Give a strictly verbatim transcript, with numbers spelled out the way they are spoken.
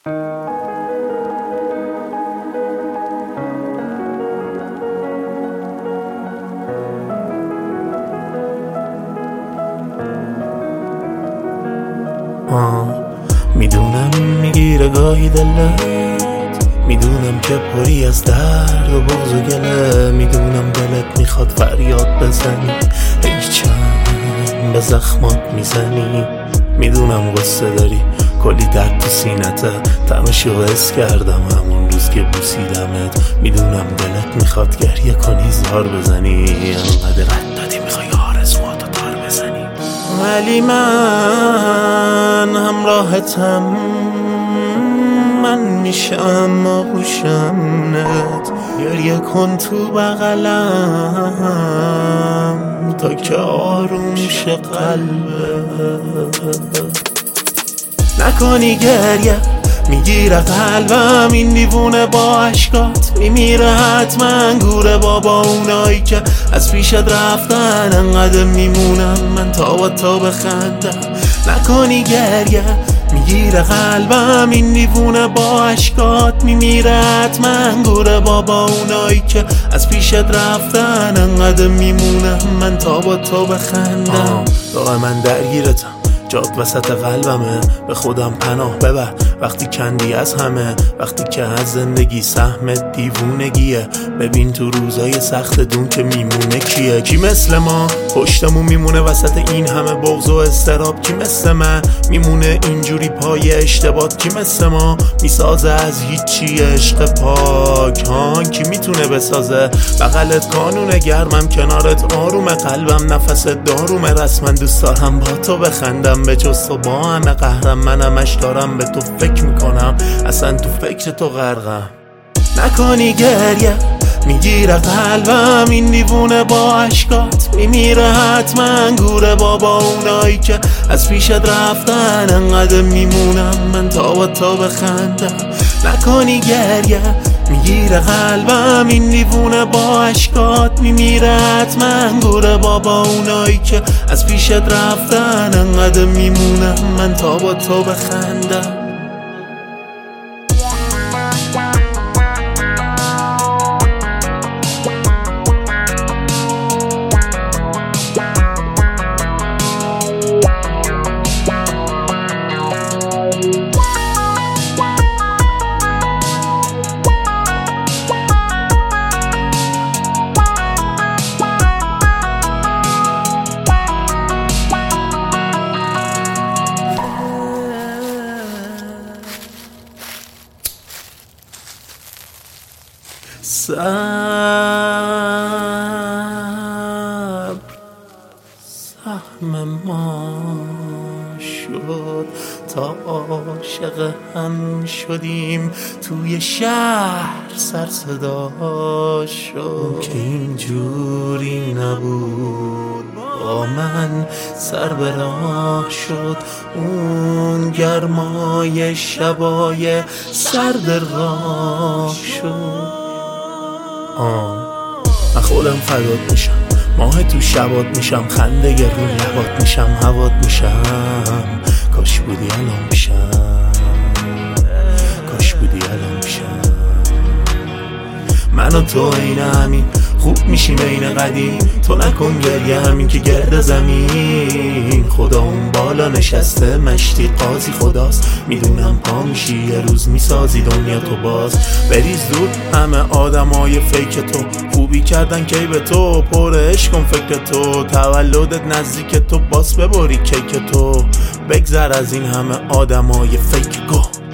میدونم میگیره گاهی دلت، میدونم که پری از درد و بغض و گله، میدونم دلت میخواد فریاد بزنی، ای چند به زخمات میزنی، میدونم قصه داری کلی درد تو سینته، طعمشو حس کردم همون روز که بوسیدمت، میدونم دلت میخواد گریه کنی زار بزنی، انقدر رد دادی میخوای آرزواتو تار بزنی، ولی من همراهتم، من میشم آغوشم نت، گریه کن تو بغلم تا که آروم شه قلبت، نکنی گریه میگیره قلبم، این دیوونه با عشقات میمیره حتما، گوره بابا اونایی که از پیشت رفتن، انقدر میمونم من تا با تا بخندم، نکنی گریه میگیره قلبم، این دیوونه با عشقات میمیره حتما، گوره بابا اونایی که از پیشت رفتن، انقدر میمونم من تا با تا بخندم، داغ من درگیرتم جات وسط قلبمه، به خودم پناه ببر وقتی کندی از همه، وقتی که از زندگی سهمت دیوونگیه، ببین تو روزای سخت دون که میمونه کیه، کی مثل ما پشتمون میمونه وسط این همه بغض و استراب، کی مثل من میمونه اینجوری پای اشتباهات، کی مثل ما میسازه از هیچی عشق پاک، هان کی میتونه بسازه بغلت کانونه گرمم، کنارت آروم قلبم نفس دارومه، رسما دوست دارم با تو بخندم، به جز تو با همه قهرم، منمش دارم به تو فکر میکنم، اصلا تو فکر تو غرقم، نکنی گریه میگیره قلبم، این دیوونه با عشقات میمیره حتما، گوره بابا اونایی که از پیشت رفتن، انقدر میمونم من تا با تا بخندم، نکنی گریه میگیره قلبم، این دیوونه با عشقات میمیره حتما، گوره بابا اونایی که از پیشت رفتن، انقدر میمونم من تا با تا بخندم. صبر سهم ما شد تا عاشق هم شدیم، توی شهر سر صدا شد که اینجوری نبود، با من سر به راه شد اون گرمای شبای سرد راه شد. آه من خودم فدات میشم، ماه تو شبات میشم، خنده گر رو لبات میشم، هوات میشم، کاش بودی الان میشم، کاش بودی الان میشم، من و تو عین همین خوب میشیم عین قدیم، تو نکن گریه همین که گرد زمین، خدا اون بالا نشسته مشتی قاضی خداست، میدونم پا میشی یه روز میسازی دنیا تو باز، بریز دور همه آدمای فیک تو، خوبی کردن کی به تو، پر عشق کن فکر تو، تولدت نزدیک تو باس ببری کیک تو، بگذر از این همه آدمای فیک گو.